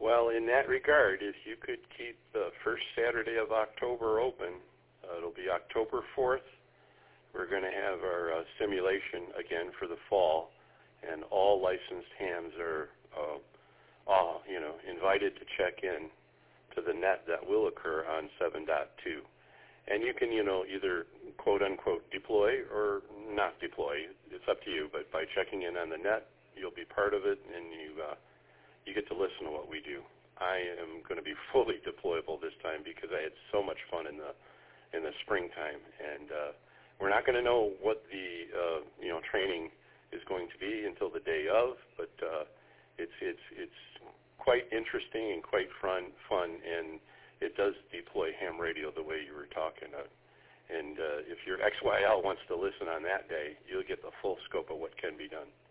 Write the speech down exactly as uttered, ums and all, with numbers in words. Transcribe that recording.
Well, in that regard, if you could keep the first Saturday of October open, uh, it'll be October fourth. We're going to have our uh, simulation again for the fall, and all licensed hams are, uh, all, you know, invited to check in to the net that will occur on seven point two. And you can, you know, either quote-unquote deploy or not deploy. It's up to you, but by checking in on the net, you'll be part of it, and you uh, you get to listen to what we do. I am going to be fully deployable this time because I had so much fun in the in the springtime, and uh, we're not going to know what the uh, you know training is going to be until the day of, but uh, it's it's it's quite interesting and quite fun fun, and it does deploy ham radio the way you were talking about. And uh, if your X Y L wants to listen on that day, you'll get the full scope of what can be done.